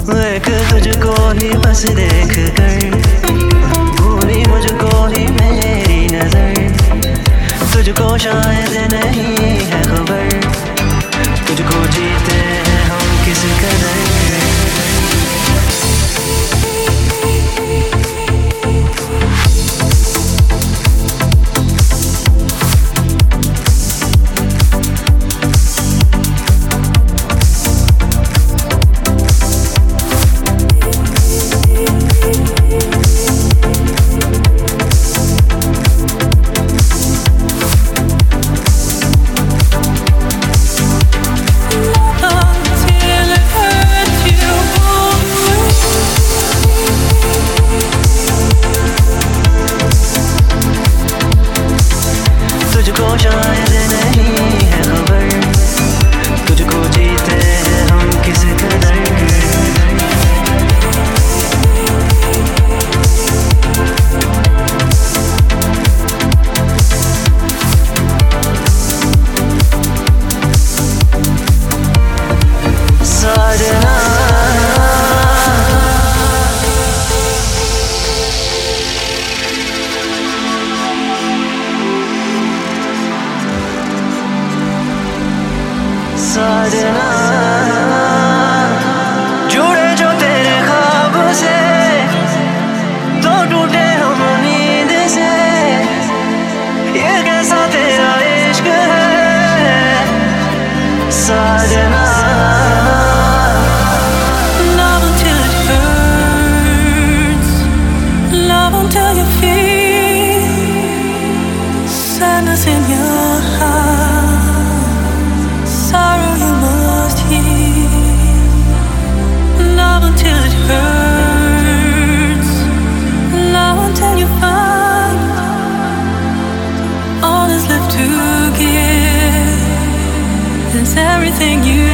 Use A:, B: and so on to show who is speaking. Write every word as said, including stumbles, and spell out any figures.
A: एक तुझको ही बस देख कर भूली मुझको ही मेरी नजर। तुझको शायद नहीं है खबर, तुझको जीते हैं हम किस कदर। तुझको शायद नहीं है खबर, तुझको जीते हैं हम किस कदर। साजना साजना जुड़े जो तेरे ख्वाब से तो टूटे हम नींद से। ये कैसा तेरा इश्क है साजना।
B: Love until it hurts, love until you feel sadness in your heart, sorrow you must heal. Love until it hurts, love until you find all is left to give. It's everything you